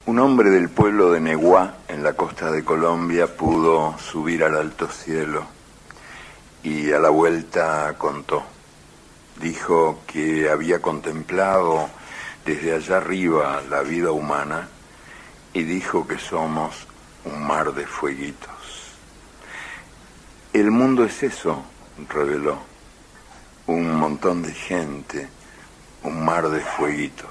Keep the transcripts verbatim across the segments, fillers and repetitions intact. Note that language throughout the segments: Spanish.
Un hombre del pueblo de Neguá, en la costa de Colombia, pudo subir al alto cielo y a la vuelta contó. Dijo que había contemplado desde allá arriba la vida humana y dijo que somos un mar de fueguitos. El mundo es eso, reveló, un montón de gente, un mar de fueguitos.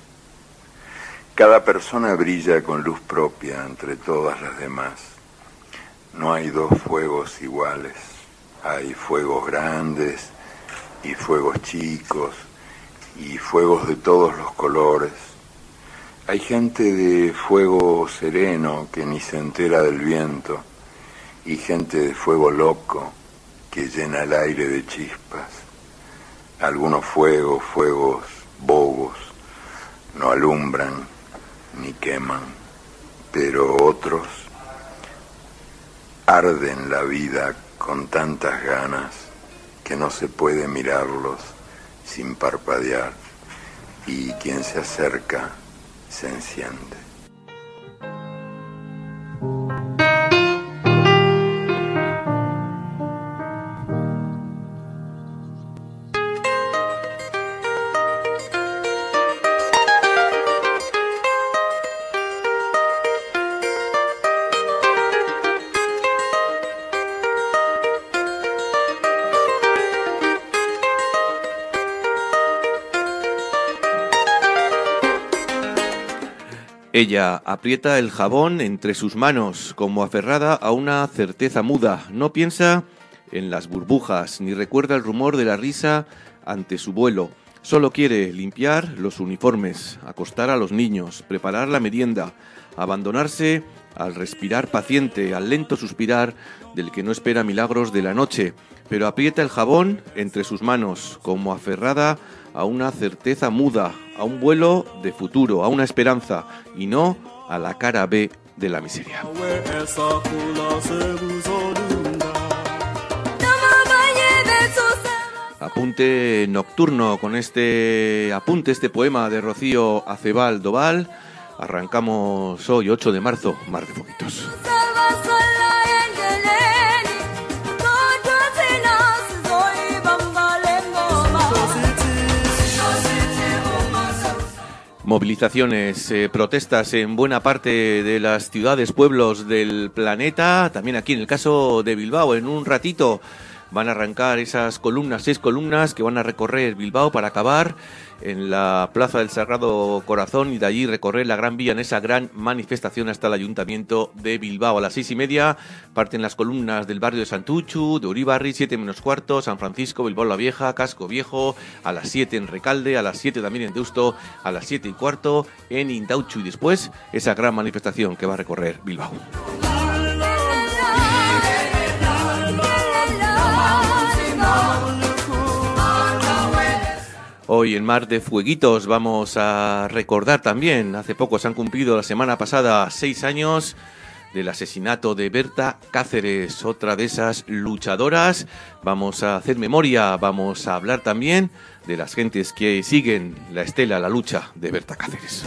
Cada persona brilla con luz propia entre todas las demás. No hay dos fuegos iguales. Hay fuegos grandes y fuegos chicos y fuegos de todos los colores. Hay gente de fuego sereno que ni se entera del viento y gente de fuego loco que llena el aire de chispas. Algunos fuegos, fuegos bobos, no alumbran ni queman, pero otros arden la vida con tantas ganas que no se puede mirarlos sin parpadear, y quien se acerca se enciende. Ella aprieta el jabón entre sus manos, como aferrada a una certeza muda. No piensa en las burbujas, ni recuerda el rumor de la risa ante su vuelo. Solo quiere limpiar los uniformes, acostar a los niños, preparar la merienda, abandonarse al respirar paciente, al lento suspirar del que no espera milagros de la noche. Pero aprieta el jabón entre sus manos, como aferrada a una certeza muda, a un vuelo de futuro, a una esperanza, y no a la cara B de la miseria. Apunte nocturno con este apunte, este poema de Rocío Acebal Doval. Arrancamos hoy, ocho de marzo, Mar de Fueguitos. Movilizaciones, eh, protestas en buena parte de las ciudades, pueblos del planeta, también aquí en el caso de Bilbao. En un ratito van a arrancar esas columnas, seis columnas que van a recorrer Bilbao para acabar en la Plaza del Sagrado Corazón y de allí recorrer la Gran Vía en esa gran manifestación hasta el Ayuntamiento de Bilbao. A las seis y media parten las columnas del barrio de Santuchu, de Uribarri, siete menos cuarto, San Francisco, Bilbao la Vieja, Casco Viejo, a las siete en Recalde, a las siete también en Deusto, a las siete y cuarto en Intauchu y después esa gran manifestación que va a recorrer Bilbao. Hoy en Mar de Fueguitos vamos a recordar también, hace poco se han cumplido la semana pasada seis años del asesinato de Berta Cáceres, otra de esas luchadoras. Vamos a hacer memoria, vamos a hablar también de las gentes que siguen la estela, la lucha de Berta Cáceres.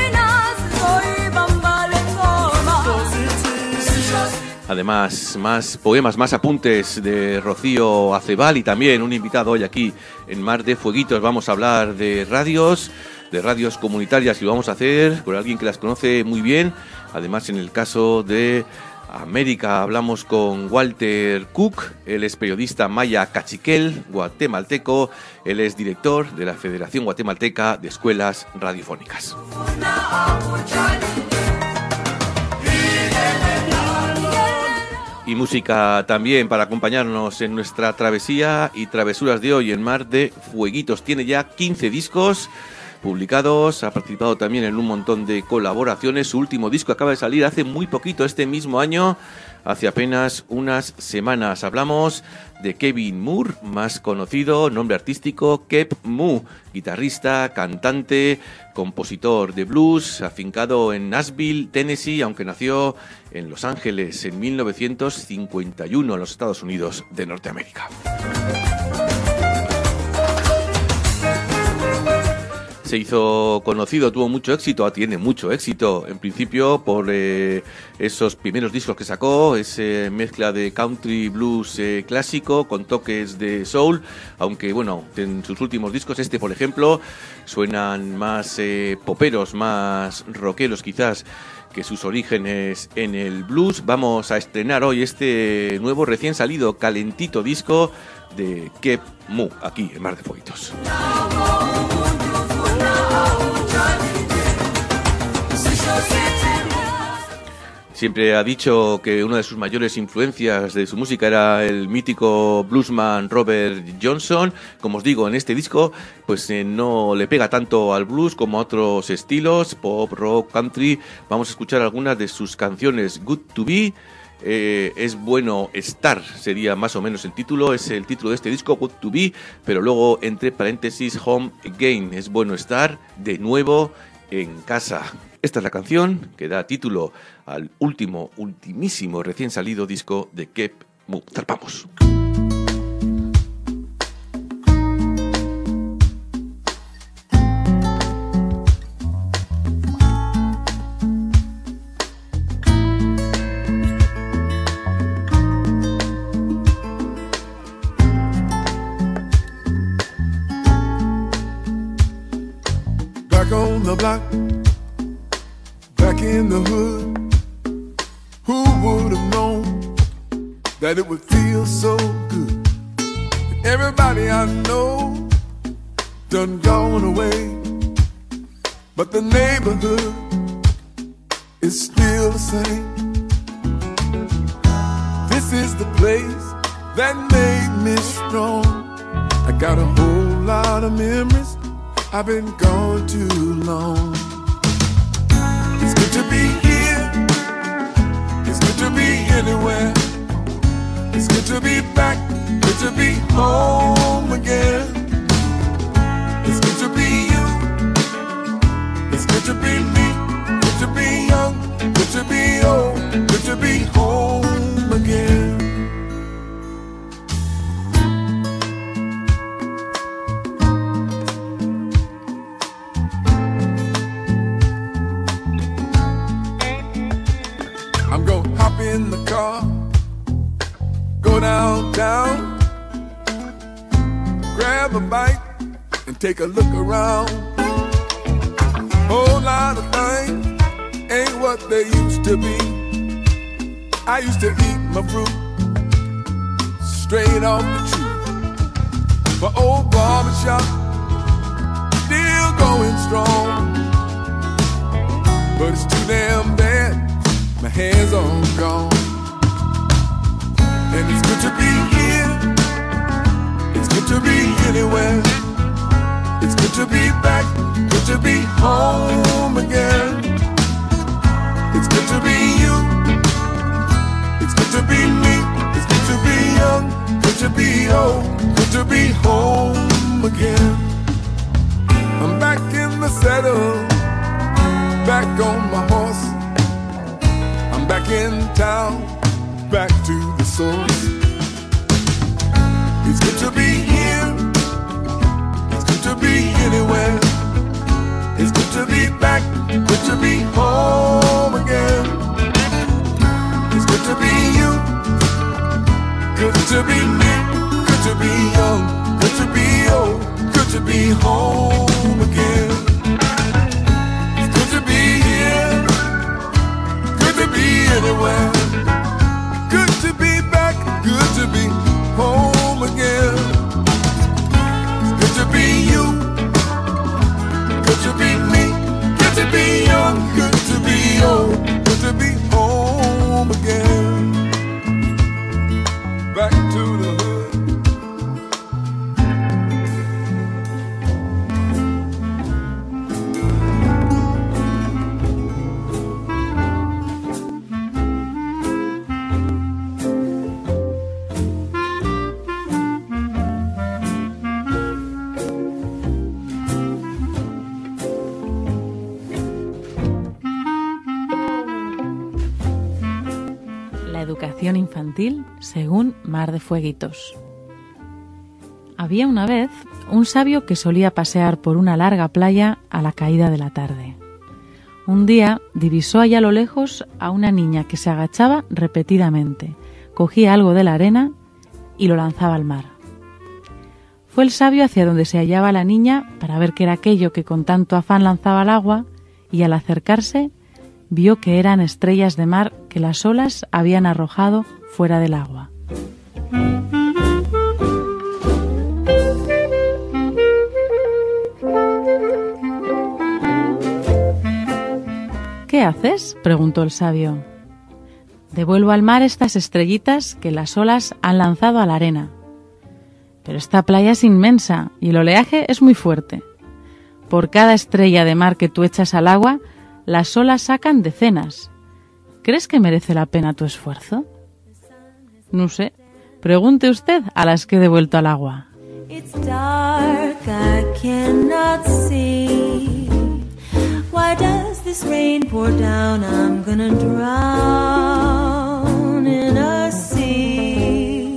Además, más poemas, más apuntes de Rocío Acebal y también un invitado hoy aquí en Mar de Fueguitos. Vamos a hablar de radios, de radios comunitarias y lo vamos a hacer con alguien que las conoce muy bien. Además, en el caso de América hablamos con Walter Cook, él es periodista maya cachiquel, guatemalteco, él es director de la Federación Guatemalteca de Escuelas Radiofónicas. Y música también para acompañarnos en nuestra travesía y travesuras de hoy en Mar de Fueguitos. Tiene ya quince discos publicados, ha participado también en un montón de colaboraciones. Su último disco acaba de salir hace muy poquito, este mismo año, hace apenas unas semanas. Hablamos de Kevin Moore, más conocido, nombre artístico, Kep Mu, guitarrista, cantante, compositor de blues, afincado en Nashville, Tennessee, aunque nació en Los Ángeles en mil novecientos cincuenta y uno en los Estados Unidos de Norteamérica. se hizo conocido, tuvo mucho éxito, tiene mucho éxito, en principio por eh, esos primeros discos que sacó, esa mezcla de country blues eh, clásico con toques de soul, aunque bueno, en sus últimos discos, este por ejemplo, suenan más eh, poperos, más rockeros quizás que sus orígenes en el blues. Vamos a estrenar hoy este nuevo recién salido calentito disco de Kep Mu, aquí en Mar de Fueguitos. Siempre ha dicho que una de sus mayores influencias de su música era el mítico bluesman Robert Johnson. Como os digo, en este disco pues eh, no le pega tanto al blues como a otros estilos, pop, rock, country. Vamos a escuchar algunas de sus canciones. Good to Be, eh, es bueno estar, sería más o menos el título, es el título de este disco, Good to Be, pero luego entre paréntesis Home Again, es bueno estar de nuevo en casa. Esta es la canción que da título al último, ultimísimo, recién salido disco de Kep Mu. Zarpamos. Back on the block, back in the hood. Who would have known that it would feel so good? Everybody I know done gone away, but the neighborhood is still the same. This is the place that made me strong. I got a whole lot of memories, I've been gone too long. It's good to be here, it's good to be anywhere. It's good to be back, good to be home again. It's good to be you, it's good to be me, good to be young, good to be old, good to be home again. I'm gonna hop in the car, go downtown, grab a bite and take a look around. Whole lot of things ain't what they used to be. I used to eat my fruit straight off the tree. My old barbershop still going strong, but it's too damn bad, my hair's all gone. And it's good to be here, it's good to be anywhere. It's good to be back, good to be home again. It's good to be you, it's good to be me, it's good to be young, good to be old, good to be home again. I'm back in the saddle, back on my horse. I'm back in town, back to the source. It's good to be here, it's good to be anywhere. It's good to be back, good to be home again. It's good to be you, good to be me, good to be young, good to be old, good to be home again. It's good to be here, good to be anywhere. Good to be back, good to be home again. It's good to be you, good to be me, good to be young, good to be old, good to be home again. Back to the hood. Educación infantil según Mar de Fueguitos. Había una vez un sabio que solía pasear por una larga playa a la caída de la tarde. Un día divisó allá a lo lejos a una niña que se agachaba repetidamente, cogía algo de la arena y lo lanzaba al mar. Fue el sabio hacia donde se hallaba la niña para ver qué era aquello que con tanto afán lanzaba al agua, y al acercarse vio que eran estrellas de mar que las olas habían arrojado fuera del agua. ¿Qué haces?, preguntó el sabio. Devuelvo al mar estas estrellitas que las olas han lanzado a la arena. Pero esta playa es inmensa y el oleaje es muy fuerte. Por cada estrella de mar que tú echas al agua, las olas sacan decenas. ¿Crees que merece la pena tu esfuerzo? No sé. Pregunte usted a las que he devuelto al agua. It's dark, I cannot see. Why does this rain pour down? I'm gonna drown in a sea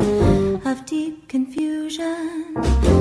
of deep confusion.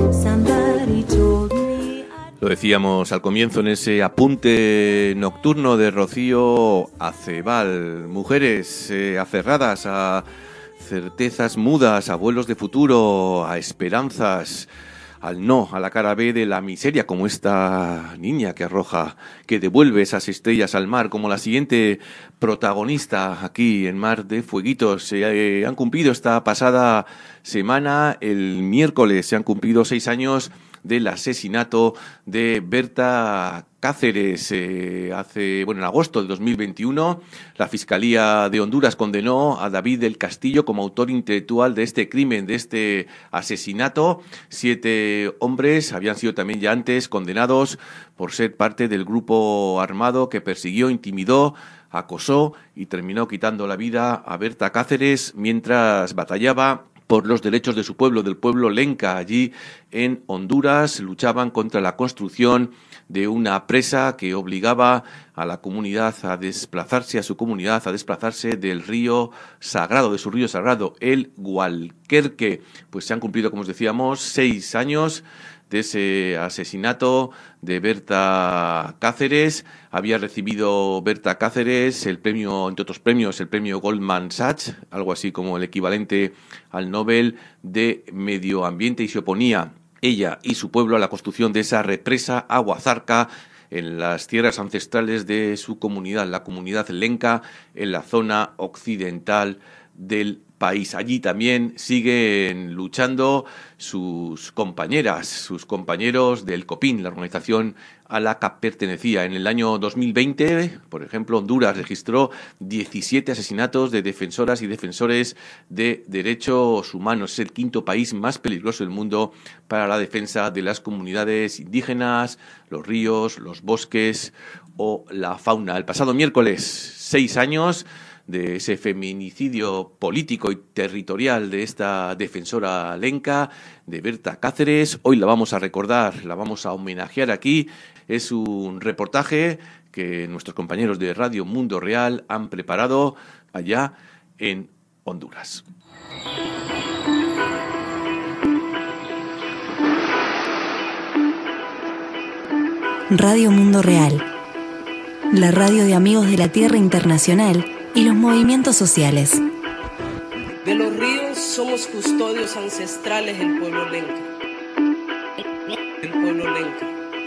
Somebody told me. Lo decíamos al comienzo en ese apunte nocturno de Rocío Acebal. Mujeres eh, aferradas a certezas mudas, a vuelos de futuro, a esperanzas, al no, a la cara B de la miseria, como esta niña que arroja, que devuelve esas estrellas al mar, como la siguiente protagonista aquí en Mar de Fueguitos. Se eh, han cumplido esta pasada semana, el miércoles, se han cumplido seis años del asesinato de Berta Cáceres. Eh, hace, bueno, en agosto de dos mil veintiuno, la Fiscalía de Honduras condenó a David del Castillo como autor intelectual de este crimen, de este asesinato. Siete hombres habían sido también ya antes condenados por ser parte del grupo armado que persiguió, intimidó, acosó y terminó quitando la vida a Berta Cáceres mientras batallaba por los derechos de su pueblo, del pueblo lenca. Allí en Honduras luchaban contra la construcción de una presa que obligaba a la comunidad a desplazarse, a su comunidad a desplazarse del río sagrado, de su río sagrado, el Gualquerque. Pues se han cumplido, como os decíamos, seis años de ese asesinato de Berta Cáceres. Había recibido Berta Cáceres el premio, entre otros premios, el premio Goldman Sachs, algo así como el equivalente al Nobel de Medio Ambiente, y se oponía ella y su pueblo a la construcción de esa represa Aguazarca en las tierras ancestrales de su comunidad, la comunidad lenca, en la zona occidental del país. Allí también siguen luchando sus compañeras, sus compañeros del COPIN, la organización a la que pertenecía. En el año dos mil veinte, por ejemplo, Honduras registró diecisiete asesinatos de defensoras y defensores de derechos humanos. Es el quinto país más peligroso del mundo para la defensa de las comunidades indígenas, los ríos, los bosques o la fauna. El pasado miércoles, seis años de ese feminicidio político y territorial de esta defensora lenca, de Berta Cáceres. Hoy la vamos a recordar, la vamos a homenajear aquí. Es un reportaje que nuestros compañeros de Radio Mundo Real han preparado allá en Honduras. Radio Mundo Real, la radio de Amigos de la Tierra Internacional y los movimientos sociales. De los ríos somos custodios ancestrales del pueblo lenca. El pueblo lenca.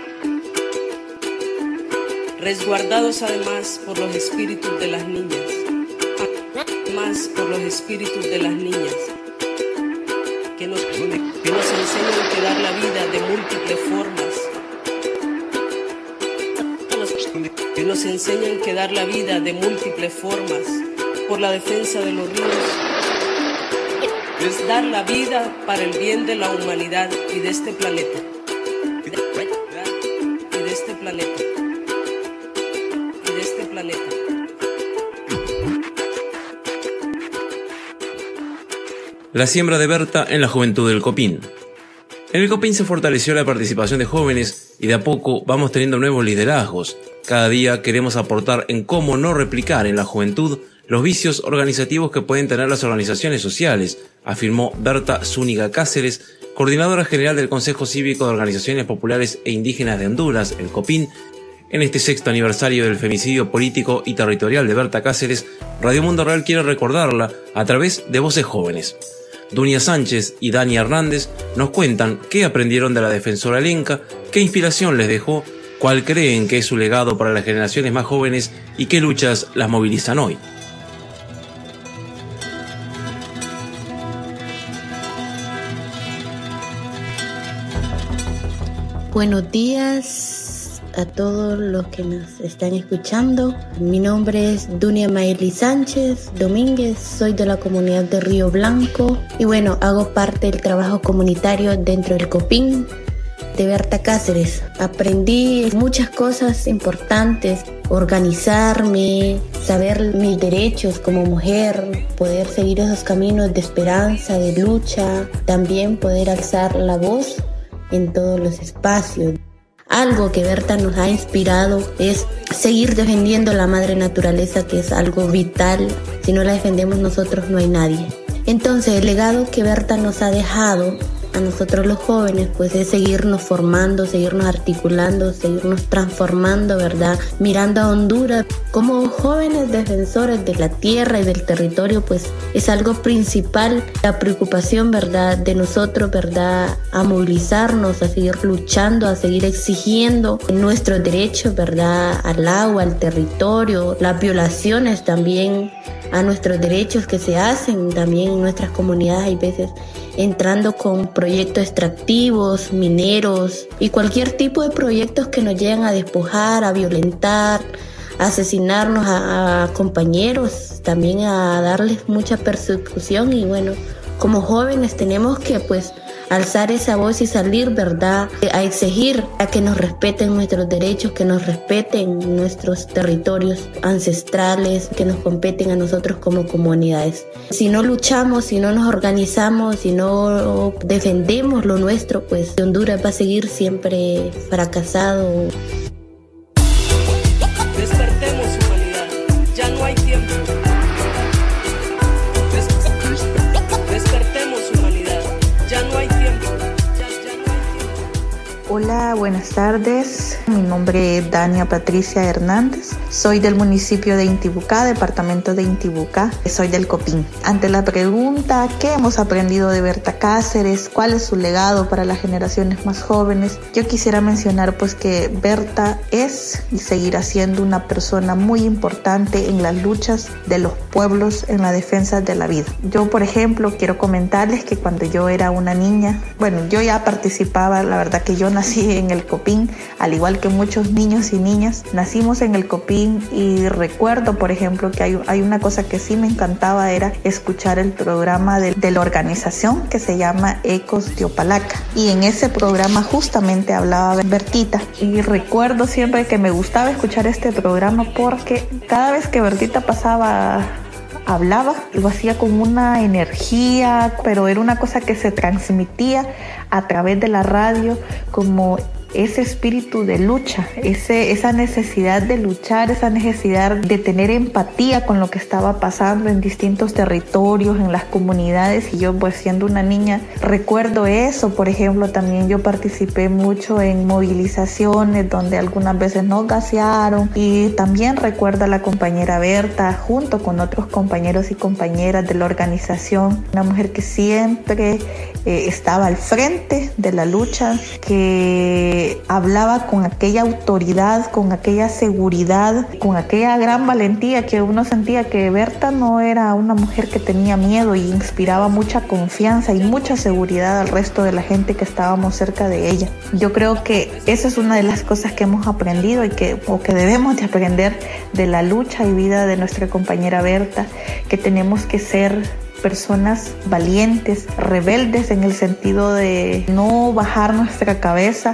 Resguardados además por los espíritus de las niñas. Más por los espíritus de las niñas. Que nos, que nos enseñan que dar la vida de múltiples formas. Que nos enseñan que dar la vida de múltiples formas por la defensa de los ríos es dar la vida para el bien de la humanidad y de este planeta. Y de este planeta. Y de este planeta. La siembra de Berta en la juventud del COPIN. En el COPIN se fortaleció la participación de jóvenes y de a poco vamos teniendo nuevos liderazgos. Cada día queremos aportar en cómo no replicar en la juventud los vicios organizativos que pueden tener las organizaciones sociales, afirmó Berta Zúñiga Cáceres, coordinadora general del Consejo Cívico de Organizaciones Populares e Indígenas de Honduras, el COPIN. En este sexto aniversario del femicidio político y territorial de Berta Cáceres, Radio Mundo Real quiere recordarla a través de voces jóvenes. Dunia Sánchez y Dani Hernández nos cuentan qué aprendieron de la defensora Lenca, qué inspiración les dejó, cuál creen que es su legado para las generaciones más jóvenes y qué luchas las movilizan hoy. Buenos días a todos los que nos están escuchando. Mi nombre es Dunia Mayeli Sánchez Domínguez, soy de la comunidad de Río Blanco y bueno, hago parte del trabajo comunitario dentro del COPIN de Berta Cáceres. Aprendí muchas cosas importantes, organizarme, saber mis derechos como mujer, poder seguir esos caminos de esperanza, de lucha, también poder alzar la voz en todos los espacios. Algo que Berta nos ha inspirado es seguir defendiendo la madre naturaleza, que es algo vital. Si no la defendemos nosotros, no hay nadie. Entonces, el legado que Berta nos ha dejado a nosotros los jóvenes, pues es seguirnos formando, seguirnos articulando, seguirnos transformando, ¿verdad? Mirando a Honduras como jóvenes defensores de la tierra y del territorio, pues es algo principal, la preocupación, ¿verdad?, de nosotros, ¿verdad?, a movilizarnos, a seguir luchando, a seguir exigiendo nuestros derechos, ¿verdad?, al agua, al territorio, las violaciones también a nuestros derechos que se hacen también en nuestras comunidades, hay veces entrando con proyectos extractivos, mineros y cualquier tipo de proyectos que nos llegan a despojar, a violentar, a asesinarnos a, a compañeros, también a darles mucha persecución. Y bueno, como jóvenes tenemos que pues alzar esa voz y salir, ¿verdad?, a exigir a que nos respeten nuestros derechos, que nos respeten nuestros territorios ancestrales, que nos competen a nosotros como comunidades. Si no luchamos, si no nos organizamos, si no defendemos lo nuestro, pues Honduras va a seguir siempre fracasado. Despertemos, humanidad, ya no hay tiempo. Despertemos, humanidad, ya no hay tiempo. Hola, buenas tardes. Mi nombre es Dania Patricia Hernández. Soy del municipio de Intibucá, departamento de Intibucá. Soy del COPIN. Ante la pregunta, ¿qué hemos aprendido de Berta Cáceres? ¿Cuál es su legado para las generaciones más jóvenes? Yo quisiera mencionar pues que Berta es y seguirá siendo una persona muy importante en las luchas de los pueblos en la defensa de la vida. Yo, por ejemplo, quiero comentarles que cuando yo era una niña, bueno, yo ya participaba, la verdad que yo nací en el COPIN, al igual que muchos niños y niñas, nacimos en el COPIN y recuerdo, por ejemplo, que hay, hay una cosa que sí me encantaba, era escuchar el programa de, de la organización que se llama Ecos de Opalaca, y en ese programa justamente hablaba Bertita, y recuerdo siempre que me gustaba escuchar este programa porque cada vez que Bertita pasaba hablaba, lo hacía con una energía, pero era una cosa que se transmitía a través de la radio como ese espíritu de lucha, ese, esa necesidad de luchar, esa necesidad de tener empatía con lo que estaba pasando en distintos territorios, en las comunidades. Y yo, pues siendo una niña, recuerdo eso. Por ejemplo, también yo participé mucho en movilizaciones donde algunas veces nos gasearon, y también recuerdo a la compañera Berta junto con otros compañeros y compañeras de la organización, una mujer que siempre eh, estaba al frente de la lucha, que hablaba con aquella autoridad, con aquella seguridad, con aquella gran valentía, que uno sentía que Berta no era una mujer que tenía miedo, y inspiraba mucha confianza y mucha seguridad al resto de la gente que estábamos cerca de ella. Yo creo que esa es una de las cosas que hemos aprendido y que, o que debemos de aprender de la lucha y vida de nuestra compañera Berta, que tenemos que ser personas valientes, rebeldes, en el sentido de no bajar nuestra cabeza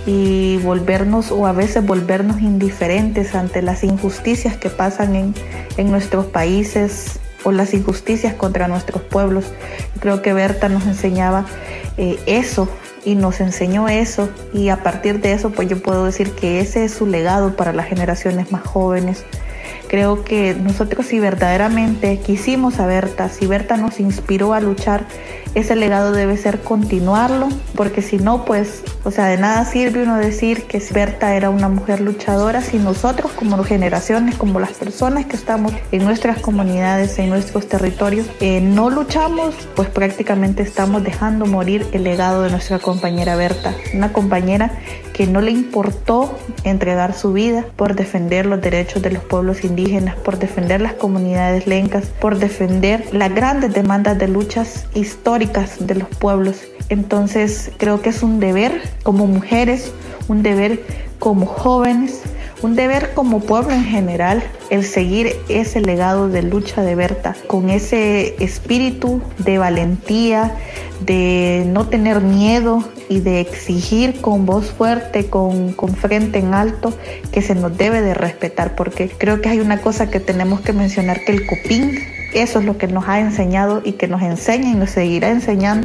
y volvernos, o a veces volvernos indiferentes ante las injusticias que pasan en, en nuestros países, o las injusticias contra nuestros pueblos. Creo que Berta nos enseñaba eh, eso, y nos enseñó eso, y a partir de eso pues yo puedo decir que ese es su legado para las generaciones más jóvenes, Creo que nosotros, si verdaderamente quisimos a Berta, si Berta nos inspiró a luchar, ese legado debe ser continuarlo, porque si no, pues, o sea, de nada sirve uno decir que Berta era una mujer luchadora si nosotros como generaciones, como las personas que estamos en nuestras comunidades, en nuestros territorios, eh, no luchamos, pues prácticamente estamos dejando morir el legado de nuestra compañera Berta, una compañera que no le importó entregar su vida por defender los derechos de los pueblos indígenas, por defender las comunidades lencas, por defender las grandes demandas de luchas históricas de los pueblos. Entonces creo que es un deber como mujeres, un deber como jóvenes, un deber como pueblo en general, el seguir ese legado de lucha de Berta, con ese espíritu de valentía, de no tener miedo y de exigir con voz fuerte, con, con frente en alto, que se nos debe de respetar, porque creo que hay una cosa que tenemos que mencionar, que el Copín, eso es lo que nos ha enseñado y que nos enseña y nos seguirá enseñando.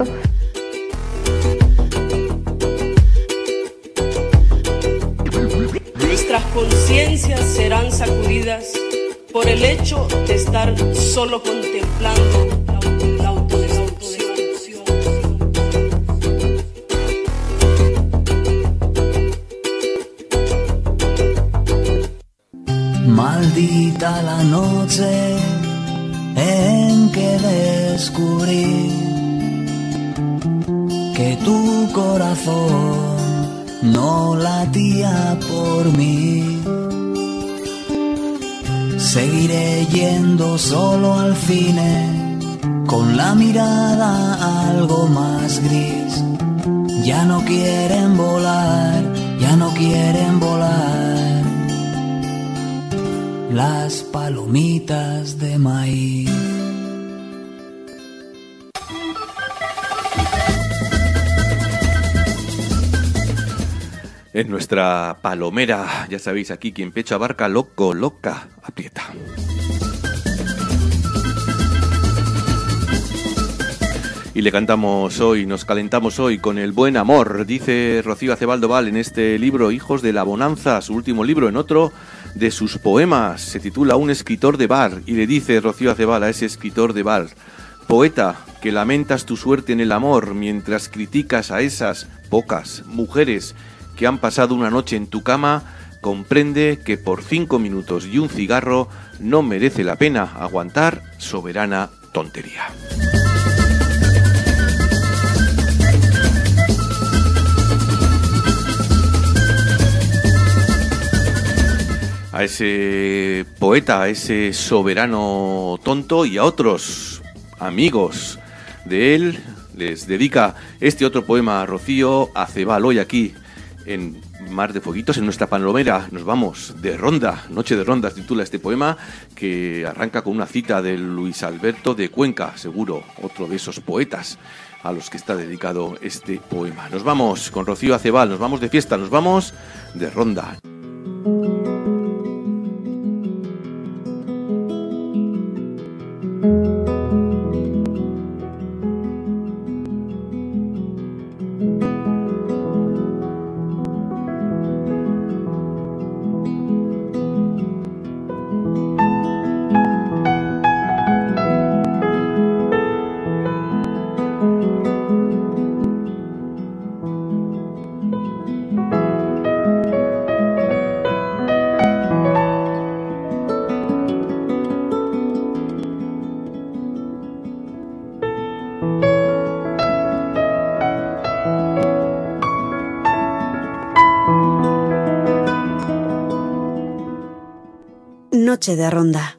Nuestras conciencias serán sacudidas por el hecho de estar solo contemplando la autodestrucción. Maldita la noche en que descubrí que tu corazón no latía por mí. Seguiré yendo solo al cine, con la mirada algo más gris. Ya no quieren volar, ya no quieren volar las palomitas de maíz. En nuestra palomera, ya sabéis, aquí quien pecho abarca, loco, loca, aprieta. Y le cantamos hoy, nos calentamos hoy con el buen amor, dice Rocío Acebal Doval en este libro Hijos de la Bonanza, su último libro. En otro de sus poemas se titula Un escritor de bar, y le dice Rocío Acebal a ese escritor de bar: poeta, que lamentas tu suerte en el amor mientras criticas a esas pocas mujeres que han pasado una noche en tu cama, comprende que por cinco minutos y un cigarro no merece la pena aguantar soberana tontería. A ese poeta, a ese soberano tonto y a otros amigos de él les dedica este otro poema a Rocío Acebal. Hoy aquí en Mar de Fueguitos, en nuestra palomera, nos vamos de ronda, Noche de Ronda titula este poema, que arranca con una cita de Luis Alberto de Cuenca, seguro otro de esos poetas a los que está dedicado este poema. Nos vamos con Rocío Acebal, nos vamos de fiesta, nos vamos de ronda. Noche de ronda.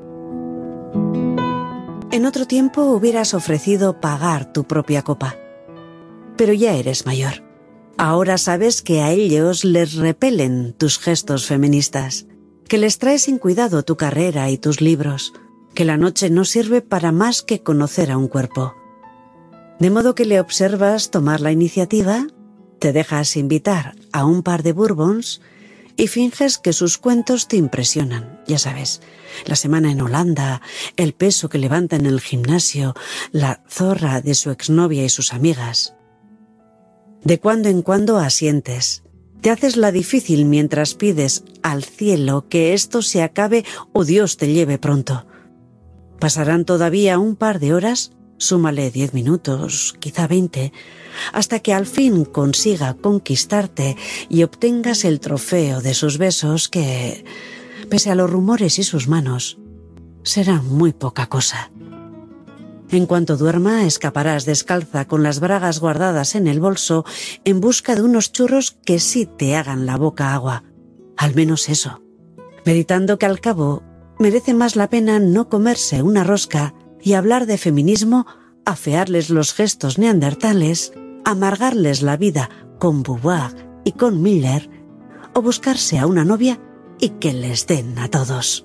En otro tiempo hubieras ofrecido pagar tu propia copa, pero ya eres mayor. Ahora sabes que a ellos les repelen tus gestos feministas, que les traes sin cuidado tu carrera y tus libros, que la noche no sirve para más que conocer a un cuerpo. De modo que le observas tomar la iniciativa, te dejas invitar a un par de bourbons y finges que sus cuentos te impresionan. Ya sabes, la semana en Holanda, el peso que levanta en el gimnasio, la zorra de su exnovia y sus amigas. De cuando en cuando asientes, Te haces la difícil mientras pides al cielo que esto se acabe o Dios te lleve pronto. Pasarán todavía un par de horas, súmale diez minutos, quizá veinte, hasta que al fin consiga conquistarte y obtengas el trofeo de sus besos que, pese a los rumores y sus manos, será muy poca cosa. En cuanto duerma, escaparás descalza con las bragas guardadas en el bolso en busca de unos churros que sí te hagan la boca agua. Al menos eso. Meditando que al cabo merece más la pena no comerse una rosca y hablar de feminismo, afearles los gestos neandertales, amargarles la vida con Beauvoir y con Miller, o buscarse a una novia y que les den a todos.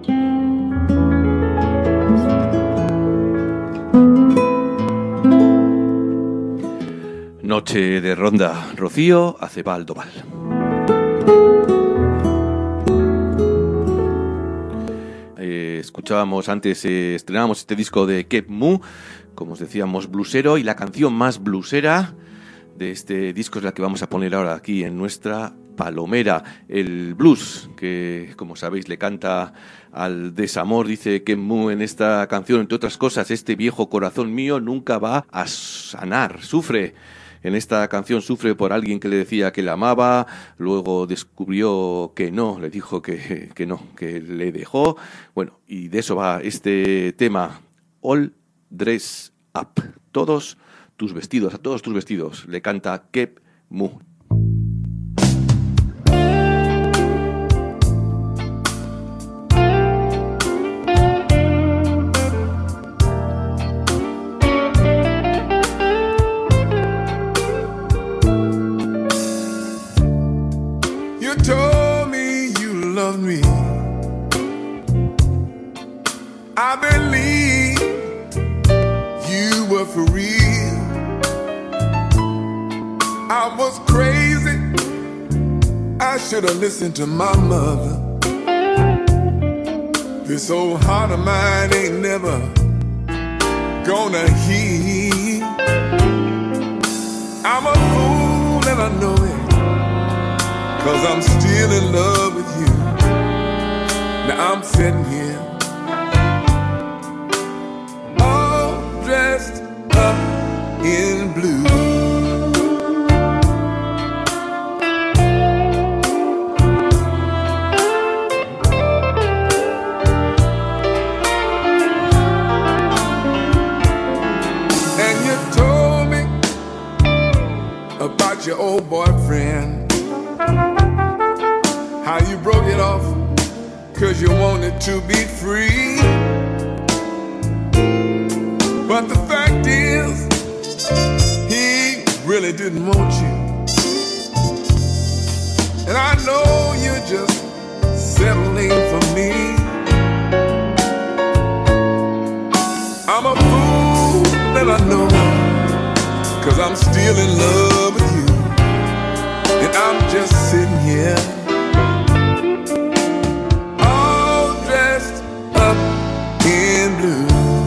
Noche de ronda, Rocío Acebal Doval. Eh, escuchábamos antes, eh, estrenábamos este disco de Kep Mu, como os decíamos, blusero, y la canción más blusera de este disco es la que vamos a poner ahora aquí en nuestra palomera. El blues, que como sabéis le canta al desamor, dice Kep Mu en esta canción, entre otras cosas: este viejo corazón mío nunca va a sanar, sufre. En esta canción sufre por alguien que le decía que la amaba, luego descubrió que no, le dijo que, que no, que le dejó. Bueno, y de eso va este tema, All Dress Up. Todos tus vestidos, a todos tus vestidos, le canta Kep Mu. Me. I believe you were for real. I was crazy. I should have listened to my mother. This old heart of mine ain't never gonna heal. I'm a fool and I know it, 'cause I'm still in love with you. Now I'm sitting here, all dressed up in blue. And you told me about your old boyfriend, how you broke it off 'cause you wanted to be free. But the fact is, he really didn't want you. And I know you're just settling for me. I'm a fool and I know it, 'cause I'm still in love with you. And I'm just sitting here, in blue.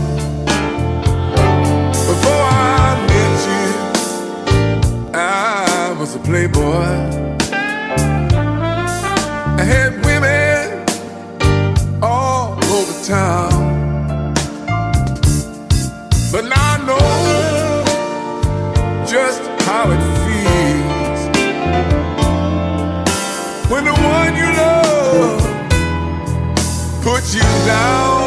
Before I met you, I was a playboy. I had women all over town, but now I know just how it feels when the one you love puts you down.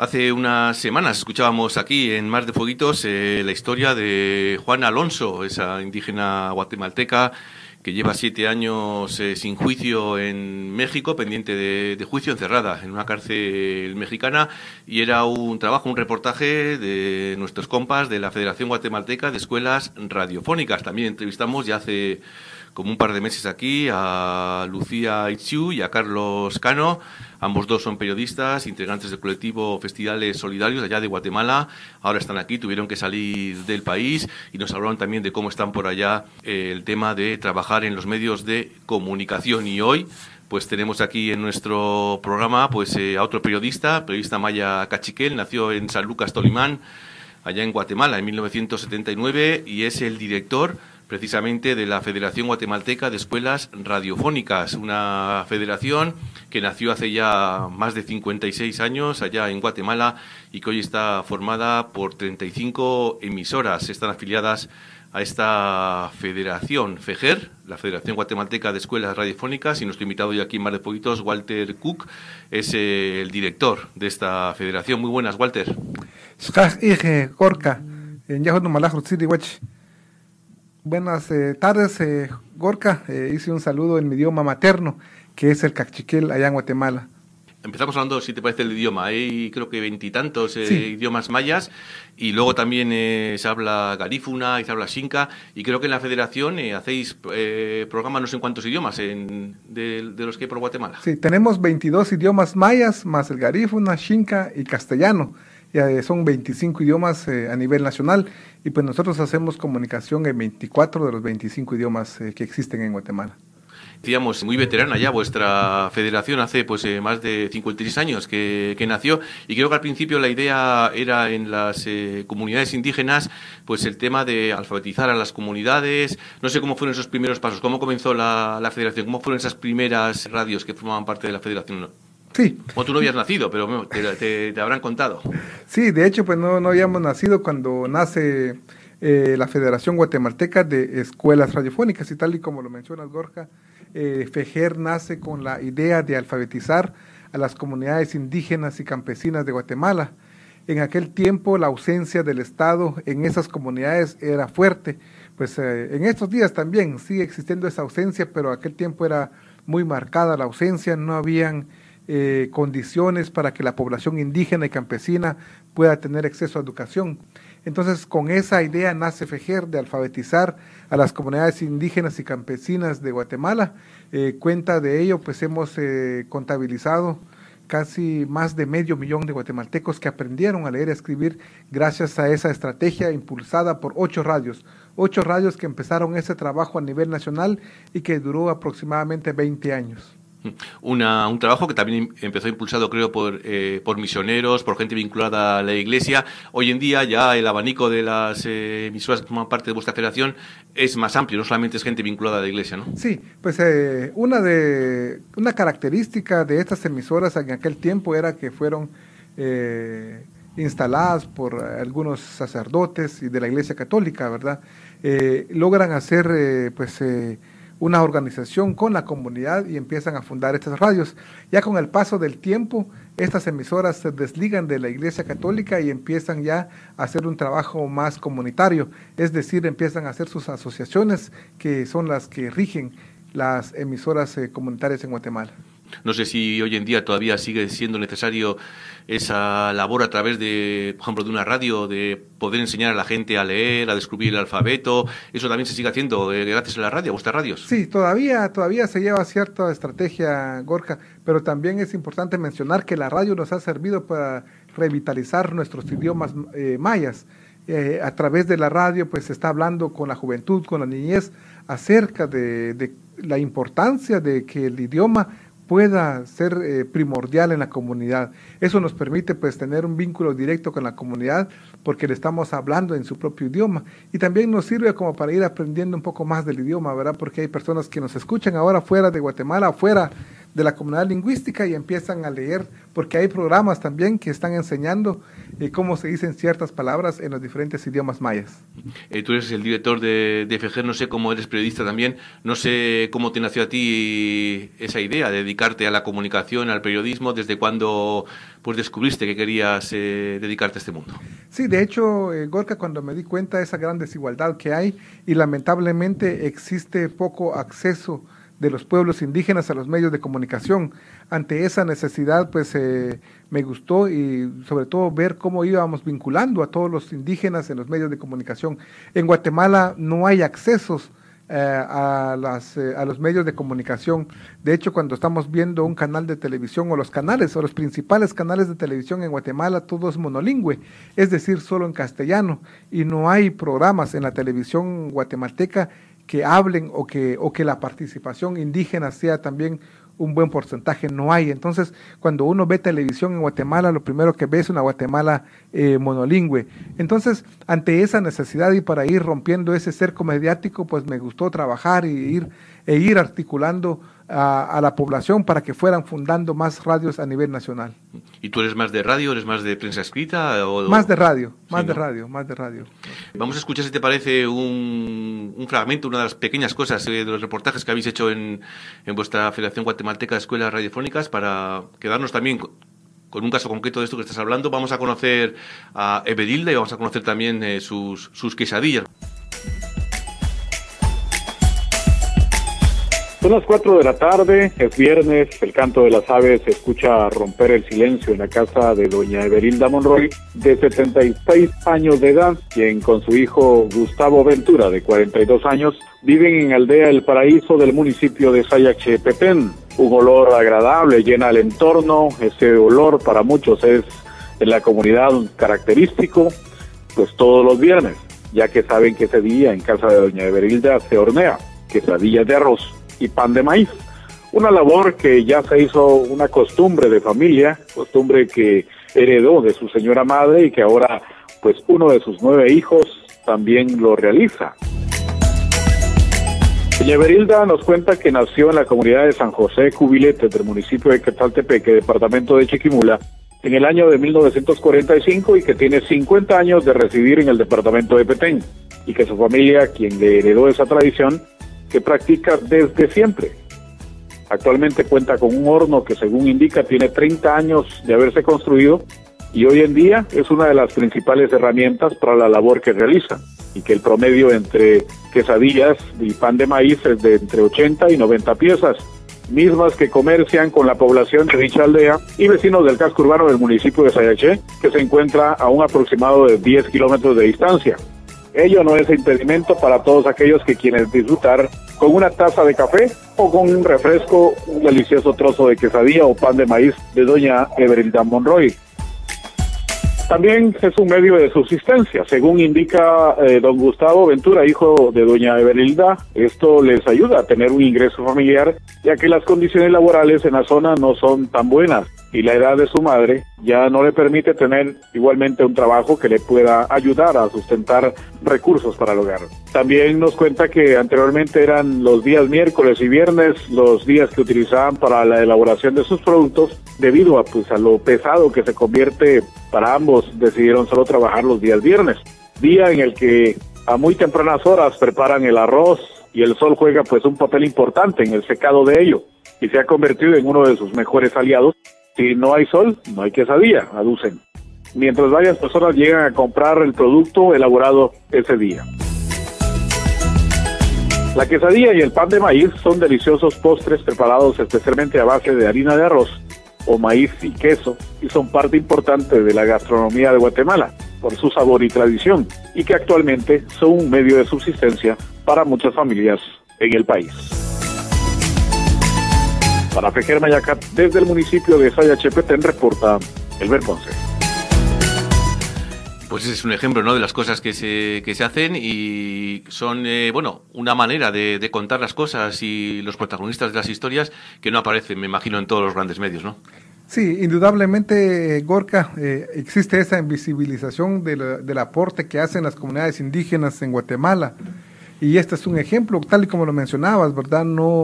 Hace unas semanas escuchábamos aquí en Mar de Fueguitos eh, la historia de Juana Alonso, esa indígena guatemalteca que lleva siete años eh, sin juicio en México, pendiente de, de juicio, encerrada en una cárcel mexicana, y era un trabajo, un reportaje de nuestros compas de la Federación Guatemalteca de Escuelas Radiofónicas. También entrevistamos ya hace como un par de meses aquí a Lucía Itziu y a Carlos Cano. Ambos dos son periodistas, integrantes del colectivo Festivales Solidarios allá de Guatemala. Ahora están aquí, tuvieron que salir del país y nos hablaron también de cómo están por allá eh, el tema de trabajar en los medios de comunicación. Y hoy pues tenemos aquí en nuestro programa pues eh, a otro periodista, periodista maya Cachiquel, nació en San Lucas, Tolimán, allá en Guatemala en mil novecientos setenta y nueve, y es el director precisamente de la Federación Guatemalteca de Escuelas Radiofónicas, una federación que nació hace ya más de cincuenta y seis años allá en Guatemala y que hoy está formada por treinta y cinco emisoras. Están afiliadas a esta federación, FEGER, la Federación Guatemalteca de Escuelas Radiofónicas, y nuestro invitado hoy aquí en Mar de Fueguitos, Walter Cook, es eh, el director de esta federación. Muy buenas, Walter. Buenas eh, tardes, eh, Gorka. Eh, hice un saludo en mi idioma materno, que es el cachiquel allá en Guatemala. Empezamos hablando, si te parece, el idioma. Hay creo que veintitantos eh, sí. idiomas mayas, y luego también eh, se habla garífuna y se habla xinca, y creo que en la federación eh, hacéis eh, programas no sé en cuántos idiomas en, de, de los que hay por Guatemala. Sí, tenemos veintidós idiomas mayas, más el garífuna, xinca y castellano. Ya, eh, son veinticinco idiomas eh, a nivel nacional, y pues nosotros hacemos comunicación en veinticuatro de los veinticinco idiomas eh, que existen en Guatemala. Decíamos, muy veterana ya vuestra federación, hace pues eh, más de cincuenta y seis años que, que nació, y creo que al principio la idea era en las eh, comunidades indígenas pues el tema de alfabetizar a las comunidades. No sé cómo fueron esos primeros pasos, cómo comenzó la, la federación, cómo fueron esas primeras radios que formaban parte de la federación, ¿no? Sí. O tú no habías nacido, pero bueno, te, te, te habrán contado. Sí, de hecho, pues no, no habíamos nacido cuando nace eh, la Federación Guatemalteca de Escuelas Radiofónicas, y tal y como lo mencionas, Gorka, eh, FEGER nace con la idea de alfabetizar a las comunidades indígenas y campesinas de Guatemala. En aquel tiempo la ausencia del Estado en esas comunidades era fuerte, pues eh, en estos días también sigue existiendo esa ausencia, pero aquel tiempo era muy marcada la ausencia, no habían Eh, condiciones para que la población indígena y campesina pueda tener acceso a educación. Entonces, con esa idea nace FEGER de alfabetizar a las comunidades indígenas y campesinas de Guatemala. Eh, cuenta de ello, pues hemos eh, contabilizado casi más de medio millón de guatemaltecos que aprendieron a leer y a escribir gracias a esa estrategia impulsada por ocho radios, ocho radios que empezaron ese trabajo a nivel nacional y que duró aproximadamente veinte años. Una, un trabajo que también empezó impulsado, creo, por, eh, por misioneros, por gente vinculada a la Iglesia. Hoy en día ya el abanico de las eh, emisoras que forman parte de vuestra federación es más amplio, no solamente es gente vinculada a la Iglesia, ¿no? Sí, pues eh, una, de, una característica de estas emisoras en aquel tiempo era que fueron eh, instaladas por algunos sacerdotes y de la Iglesia Católica, ¿verdad? Eh, logran hacer, eh, pues... Eh, una organización con la comunidad y empiezan a fundar estas radios. Ya con el paso del tiempo, estas emisoras se desligan de la Iglesia Católica y empiezan ya a hacer un trabajo más comunitario, es decir, empiezan a hacer sus asociaciones que son las que rigen las emisoras eh, comunitarias en Guatemala. No sé si hoy en día todavía sigue siendo necesario esa labor a través de, por ejemplo, de una radio, de poder enseñar a la gente a leer, a descubrir el alfabeto. ¿Eso también se sigue haciendo eh, gracias a la radio, a vuestras radios? Sí, todavía, todavía se lleva cierta estrategia, Gorka, pero también es importante mencionar que la radio nos ha servido para revitalizar nuestros idiomas eh, mayas. Eh, a través de la radio pues se está hablando con la juventud, con la niñez, acerca de, de la importancia de que el idioma pueda ser eh, primordial en la comunidad. Eso nos permite pues tener un vínculo directo con la comunidad porque le estamos hablando en su propio idioma, y también nos sirve como para ir aprendiendo un poco más del idioma, ¿verdad? Porque hay personas que nos escuchan ahora fuera de Guatemala, fuera de la comunidad lingüística y empiezan a leer, porque hay programas también que están enseñando eh, cómo se dicen ciertas palabras en los diferentes idiomas mayas. Eh, tú eres el director de, de FEGER, no sé cómo eres periodista también, no sé cómo te nació a ti esa idea de dedicarte a la comunicación, al periodismo, desde cuándo pues descubriste que querías eh, dedicarte a este mundo. Sí, de hecho, eh, Gorka, cuando me di cuenta de esa gran desigualdad que hay y lamentablemente existe poco acceso de los pueblos indígenas a los medios de comunicación. Ante esa necesidad, pues eh, me gustó y sobre todo ver cómo íbamos vinculando a todos los indígenas en los medios de comunicación. En Guatemala no hay accesos eh, a, las, eh, a los medios de comunicación. De hecho, cuando estamos viendo un canal de televisión o los canales o los principales canales de televisión en Guatemala, todo es monolingüe, es decir, solo en castellano, y no hay programas en la televisión guatemalteca que hablen o que, o que la participación indígena sea también un buen porcentaje, no hay. Entonces, cuando uno ve televisión en Guatemala, lo primero que ve es una Guatemala eh, monolingüe. Entonces, ante esa necesidad y para ir rompiendo ese cerco mediático, pues me gustó trabajar y ir, e ir articulando a, a la población para que fueran fundando más radios a nivel nacional. ¿Y tú eres más de radio, eres más de prensa escrita? O... Más de radio, más sí, de ¿no? radio, más de radio. Vamos a escuchar, si te parece, un, un fragmento, una de las pequeñas cosas eh, de los reportajes que habéis hecho en, en vuestra Federación Guatemalteca de Escuelas Radiofónicas, para quedarnos también con, con un caso concreto de esto que estás hablando. Vamos a conocer a Everilda y vamos a conocer también eh, sus, sus quesadillas. Son las cuatro de la tarde, es viernes, el canto de las aves se escucha romper el silencio en la casa de doña Everilda Monroy, de setenta y seis años de edad, quien con su hijo Gustavo Ventura, de cuarenta y dos años, viven en Aldea El Paraíso del municipio de Sayacchepetén. Un olor agradable llena el entorno, ese olor para muchos es en la comunidad característico, pues todos los viernes, ya que saben que ese día en casa de doña Everilda se hornea quesadillas de arroz y pan de maíz, una labor que ya se hizo una costumbre de familia, costumbre que heredó de su señora madre y que ahora pues uno de sus nueve hijos también lo realiza. Doña Everilda nos cuenta que nació en la comunidad de San José Cubilete del municipio de Quetzaltepeque, departamento de Chiquimula, en el año de mil novecientos cuarenta y cinco y que tiene cincuenta años de residir en el departamento de Petén, y que su familia, quien le heredó esa tradición, que practica desde siempre. Actualmente cuenta con un horno que, según indica, tiene treinta años de haberse construido y hoy en día es una de las principales herramientas para la labor que realiza, y que el promedio entre quesadillas y pan de maíz es de entre ochenta y noventa piezas, mismas que comercian con la población de dicha aldea y vecinos del casco urbano del municipio de Sayaché, que se encuentra a un aproximado de diez kilómetros de distancia. Ello no es impedimento para todos aquellos que quieren disfrutar con una taza de café o con un refresco, un delicioso trozo de quesadilla o pan de maíz de doña Everilda Monroy. También es un medio de subsistencia, según indica eh, don Gustavo Ventura, hijo de doña Everilda. Esto les ayuda a tener un ingreso familiar, ya que las condiciones laborales en la zona no son tan buenas y la edad de su madre ya no le permite tener igualmente un trabajo que le pueda ayudar a sustentar recursos para el hogar. También nos cuenta que anteriormente eran los días miércoles y viernes los días que utilizaban para la elaboración de sus productos. Debido a, pues, a lo pesado que se convierte para ambos, decidieron solo trabajar los días viernes, día en el que a muy tempranas horas preparan el arroz y el sol juega pues un papel importante en el secado de ello y se ha convertido en uno de sus mejores aliados. Si no hay sol, no hay quesadilla, aducen, mientras varias personas llegan a comprar el producto elaborado ese día. La quesadilla y el pan de maíz son deliciosos postres preparados especialmente a base de harina de arroz o maíz y queso, y son parte importante de la gastronomía de Guatemala por su sabor y tradición, y que actualmente son un medio de subsistencia para muchas familias en el país. Para FEGER Mayacat, desde el municipio de Sayachepetén, reporta Elber Ponce. Pues ese es un ejemplo, ¿no?, de las cosas que se, que se hacen y son, eh, bueno, una manera de, de contar las cosas y los protagonistas de las historias que no aparecen, me imagino, en todos los grandes medios, ¿no? Sí, indudablemente, Gorka, eh, existe esa invisibilización de la, del aporte que hacen las comunidades indígenas en Guatemala, y este es un ejemplo, tal y como lo mencionabas, ¿verdad? No,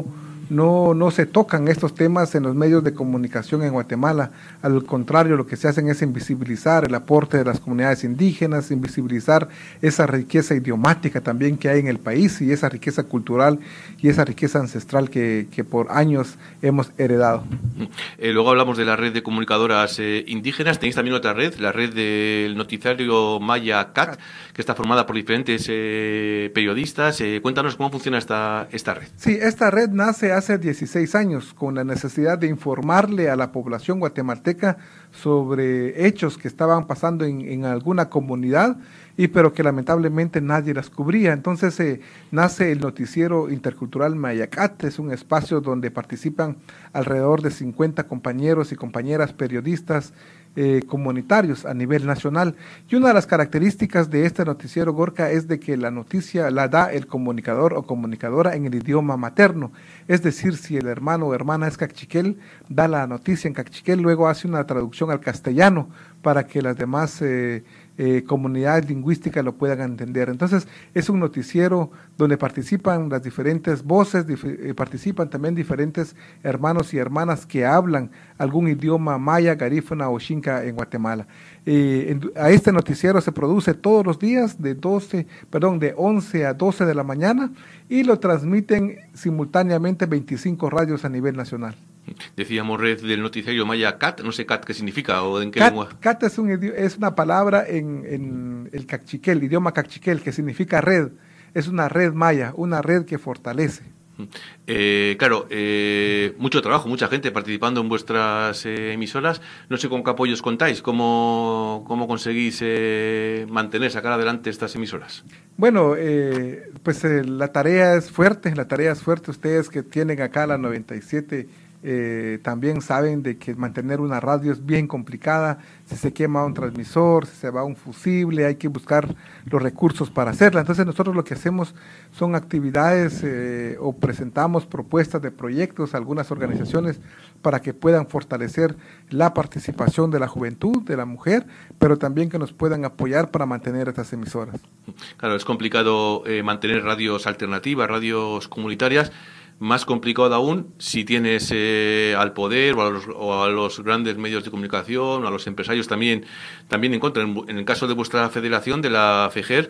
no, no se tocan estos temas en los medios de comunicación en Guatemala. Al contrario, lo que se hacen es invisibilizar el aporte de las comunidades indígenas, invisibilizar esa riqueza idiomática también que hay en el país y esa riqueza cultural y esa riqueza ancestral que, que por años hemos heredado. Eh, luego hablamos de la red de comunicadoras eh, indígenas. Tenéis también otra red, la red del noticiario Maya C A T, que está formada por diferentes eh, periodistas. Eh, cuéntanos cómo funciona esta, esta red. Sí, esta red nace hace dieciséis años con la necesidad de informarle a la población guatemalteca sobre hechos que estaban pasando en, en alguna comunidad, y pero que lamentablemente nadie las cubría. Entonces eh, nace el noticiero intercultural Mayacat. Es un espacio donde participan alrededor de cincuenta compañeros y compañeras periodistas eh, comunitarios a nivel nacional. Y una de las características de este noticiero, Gorka, es de que la noticia la da el comunicador o comunicadora en el idioma materno. Es decir, si el hermano o hermana es cachiquel, da la noticia en cachiquel, luego hace una traducción al castellano para que las demás eh, eh, comunidades lingüísticas lo puedan entender. Entonces, es un noticiero donde participan las diferentes voces, dif eh, participan también diferentes hermanos y hermanas que hablan algún idioma maya, garífuna o xinca en Guatemala. Eh, en, a este noticiero se produce todos los días de doce, perdón, de once a doce de la mañana, y lo transmiten simultáneamente veinticinco radios a nivel nacional. Decíamos red del noticiario Maya C A T, no sé C A T qué significa o en qué C A T, lengua. C A T es, un, es una palabra en, en el cachiquel, idioma cachiquel, que significa red. Es una red maya, una red que fortalece. Eh, claro, eh, mucho trabajo, mucha gente participando en vuestras eh, emisoras. No sé con qué apoyos contáis, cómo, cómo conseguís eh, mantener, sacar adelante estas emisoras. Bueno, eh, pues eh, la tarea es fuerte, la tarea es fuerte. Ustedes que tienen acá la noventa y siete eh, también saben de que mantener una radio es bien complicada. Si se quema un transmisor, si se va un fusible, hay que buscar los recursos para hacerla. Entonces nosotros lo que hacemos son actividades eh, o presentamos propuestas de proyectos a algunas organizaciones para que puedan fortalecer la participación de la juventud, de la mujer, pero también que nos puedan apoyar para mantener estas emisoras. Claro, es complicado eh, mantener radios alternativas, radios comunitarias. Más complicado aún si tienes eh, al poder o a, los, o a los grandes medios de comunicación o a los empresarios también también en contra. En, en el caso de vuestra federación, de la FEGER,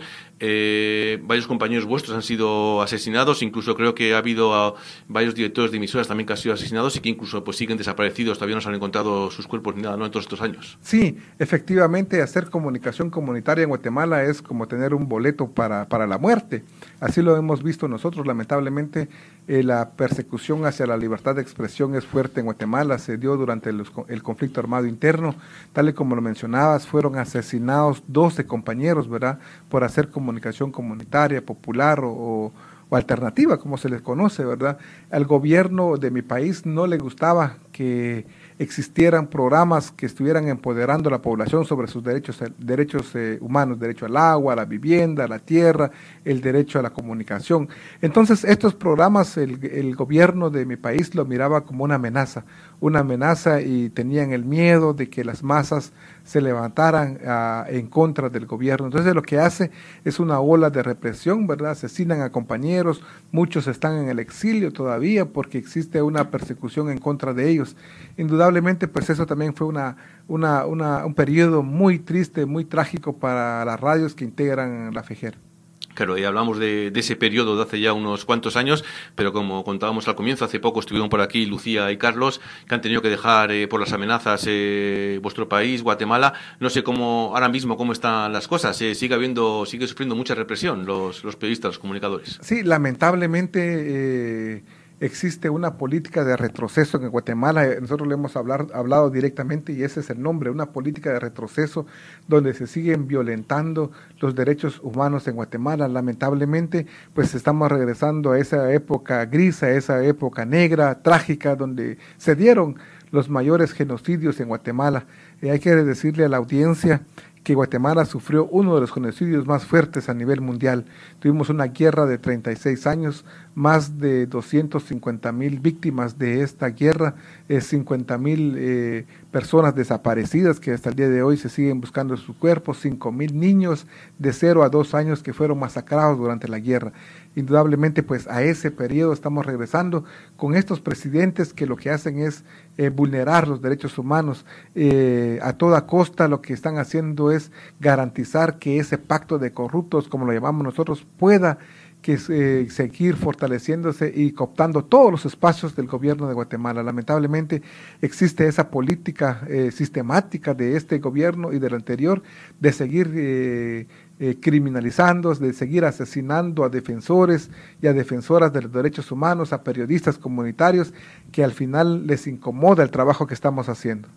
eh, varios compañeros vuestros han sido asesinados, incluso creo que ha habido a, varios directores de emisoras también que han sido asesinados y que incluso pues siguen desaparecidos, todavía no se han encontrado sus cuerpos ni nada, ¿no?, en todos estos años. Sí, efectivamente, hacer comunicación comunitaria en Guatemala es como tener un boleto para, para la muerte. Así lo hemos visto nosotros, lamentablemente. Eh, la persecución hacia la libertad de expresión es fuerte en Guatemala, se dio durante los, el conflicto armado interno, tal y como lo mencionabas, fueron asesinados doce compañeros, ¿verdad?, por hacer comunicación comunitaria, popular o, o, o alternativa, como se les conoce, ¿verdad? Al gobierno de mi país no le gustaba que existieran programas que estuvieran empoderando a la población sobre sus derechos, derechos eh, humanos, derecho al agua, a la vivienda, a la tierra, el derecho a la comunicación. Entonces, estos programas, el, el gobierno de mi país lo miraba como una amenaza, una amenaza y tenían el miedo de que las masas se levantaran uh, en contra del gobierno. Entonces, lo que hace es una ola de represión, ¿verdad? Asesinan a compañeros, muchos están en el exilio todavía porque existe una persecución en contra de ellos. Indudablemente, pues eso también fue una, una, una, un periodo muy triste, muy trágico para las radios que integran la FEGER. Claro, y hablamos de, de ese periodo de hace ya unos cuantos años, pero como contábamos al comienzo, hace poco estuvieron por aquí Lucía y Carlos, que han tenido que dejar eh, por las amenazas eh, vuestro país, Guatemala. No sé cómo ahora mismo cómo están las cosas. Eh, sigue habiendo, sigue sufriendo mucha represión los, los periodistas, los comunicadores. Sí, lamentablemente eh, existe una política de retroceso en Guatemala. Nosotros le hemos hablar, hablado directamente y ese es el nombre, una política de retroceso donde se siguen violentando los derechos humanos en Guatemala. Lamentablemente, pues estamos regresando a esa época gris, a esa época negra, trágica, donde se dieron los mayores genocidios en Guatemala. Y hay que decirle a la audiencia que Guatemala sufrió uno de los genocidios más fuertes a nivel mundial. Tuvimos una guerra de treinta y seis años, más de doscientas cincuenta mil víctimas de esta guerra, eh, cincuenta mil eh, personas desaparecidas que hasta el día de hoy se siguen buscando sus cuerpos, cinco mil niños de cero a dos años que fueron masacrados durante la guerra. indudablemente pues a ese periodo estamos regresando con estos presidentes que lo que hacen es eh, vulnerar los derechos humanos. Eh, a toda costa lo que están haciendo es garantizar que ese pacto de corruptos, como lo llamamos nosotros, pueda que eh, seguir fortaleciéndose y cooptando todos los espacios del gobierno de Guatemala. Lamentablemente existe esa política eh, sistemática de este gobierno y del anterior de seguir eh, eh, criminalizando, de seguir asesinando a defensores y a defensoras de los derechos humanos, a periodistas comunitarios, que al final les incomoda el trabajo que estamos haciendo.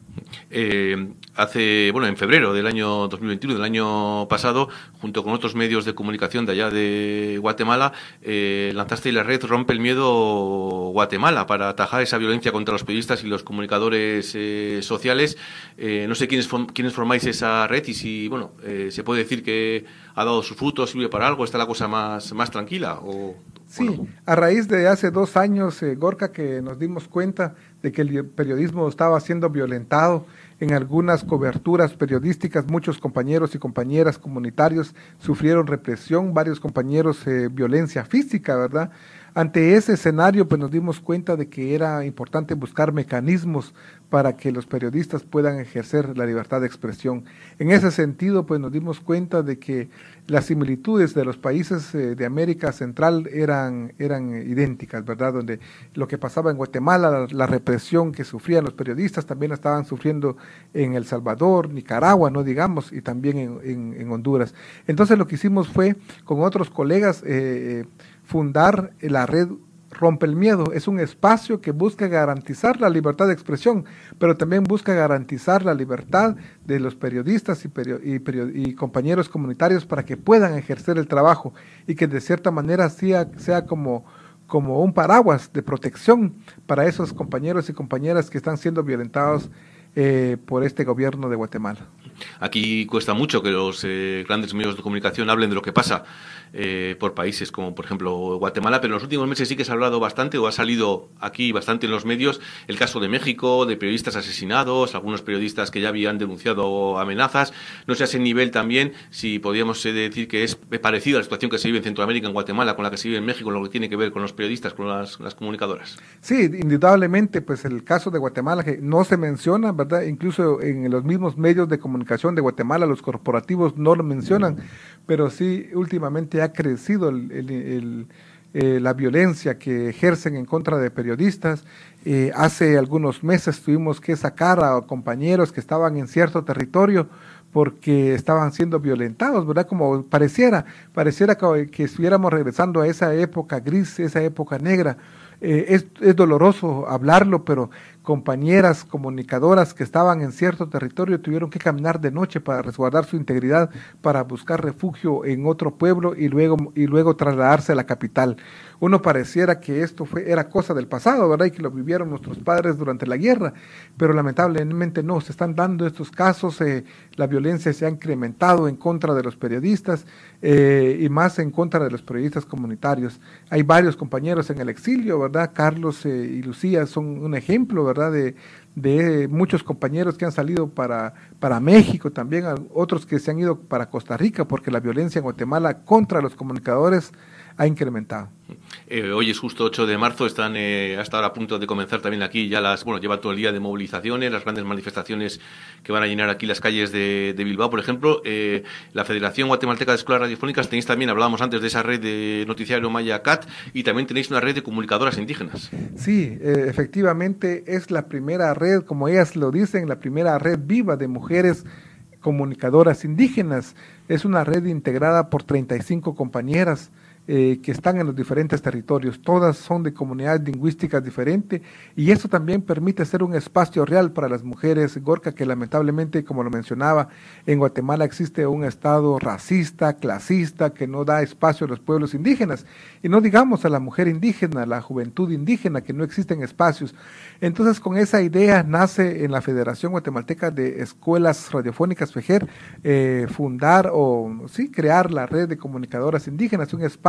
Eh, hace, bueno, en febrero del año dos mil veintiuno, del año pasado, junto con otros medios de comunicación de allá de Guatemala, eh, lanzaste la red Rompe el Miedo Guatemala para atajar esa violencia contra los periodistas y los comunicadores eh, sociales. Eh, no sé quiénes, quiénes formáis esa red y si, bueno, eh, se puede decir que ha dado sus frutos, sirve para algo, está la cosa más, más tranquila. O, sí, bueno. A raíz de hace dos años, eh, Gorka, que nos dimos cuenta de que el periodismo estaba siendo violentado en algunas coberturas periodísticas, muchos compañeros y compañeras comunitarios sufrieron represión, varios compañeros eh, violencia física, ¿verdad? Ante ese escenario, pues nos dimos cuenta de que era importante buscar mecanismos para que los periodistas puedan ejercer la libertad de expresión. En ese sentido, pues nos dimos cuenta de que las similitudes de los países eh, de América Central eran, eran idénticas, ¿verdad? Donde lo que pasaba en Guatemala, la, la represión que sufrían los periodistas, también la estaban sufriendo en El Salvador, Nicaragua, no digamos, y también en, en, en Honduras. Entonces lo que hicimos fue, con otros colegas, eh, fundar la red Rompe el Miedo. Es un espacio que busca garantizar la libertad de expresión, pero también busca garantizar la libertad de los periodistas y, perio y, perio y compañeros comunitarios para que puedan ejercer el trabajo y que de cierta manera sea, sea como, como un paraguas de protección para esos compañeros y compañeras que están siendo violentados eh, por este gobierno de Guatemala. Aquí cuesta mucho que los eh, grandes medios de comunicación hablen de lo que pasa eh, por países como, por ejemplo, Guatemala, pero en los últimos meses sí que se ha hablado bastante, o ha salido aquí bastante en los medios, el caso de México, de periodistas asesinados, algunos periodistas que ya habían denunciado amenazas. No sé a ese nivel también si podríamos eh, decir que es parecido a la situación que se vive en Centroamérica, en Guatemala, con la que se vive en México, en lo que tiene que ver con los periodistas, con las, las comunicadoras. Sí, indudablemente, pues el caso de Guatemala, que no se menciona, ¿verdad? Incluso en los mismos medios de comunicación de Guatemala, los corporativos no lo mencionan, pero sí últimamente ha crecido el, el, el, eh, la violencia que ejercen en contra de periodistas. Eh, hace algunos meses tuvimos que sacar a compañeros que estaban en cierto territorio porque estaban siendo violentados, ¿verdad? Como pareciera, pareciera que, que estuviéramos regresando a esa época gris, esa época negra. Eh, es, es doloroso hablarlo, pero compañeras comunicadoras que estaban en cierto territorio tuvieron que caminar de noche para resguardar su integridad, para buscar refugio en otro pueblo y luego, y luego trasladarse a la capital. Uno pareciera que esto fue, era cosa del pasado, ¿verdad? Y que lo vivieron nuestros padres durante la guerra, pero lamentablemente no, se están dando estos casos, eh, la violencia se ha incrementado en contra de los periodistas eh, y más en contra de los periodistas comunitarios. Hay varios compañeros en el exilio, ¿verdad? Carlos eh, y Lucía son un ejemplo, ¿verdad? De, de muchos compañeros que han salido para, para México, también otros que se han ido para Costa Rica, porque la violencia en Guatemala contra los comunicadores ha incrementado. Eh, hoy es justo ocho de marzo, están eh, hasta ahora a punto de comenzar también aquí ya las, bueno, lleva todo el día de movilizaciones, las grandes manifestaciones que van a llenar aquí las calles de, de Bilbao, por ejemplo. Eh, la Federación Guatemalteca de Escuelas Radiofónicas, tenéis también, hablábamos antes de esa red de noticiario Maya C A T, y también tenéis una red de comunicadoras indígenas. Sí, eh, efectivamente es la primera red, como ellas lo dicen, la primera red viva de mujeres comunicadoras indígenas. Es una red integrada por treinta y cinco compañeras Eh, que están en los diferentes territorios, todas son de comunidades lingüísticas diferentes, y eso también permite ser un espacio real para las mujeres, Gorka, que lamentablemente, como lo mencionaba, en Guatemala existe un estado racista, clasista, que no da espacio a los pueblos indígenas, y no digamos a la mujer indígena, a la juventud indígena, que no existen espacios. Entonces, con esa idea nace en la Federación Guatemalteca de Escuelas Radiofónicas, FEJER, eh, fundar o sí crear la red de comunicadoras indígenas, un espacio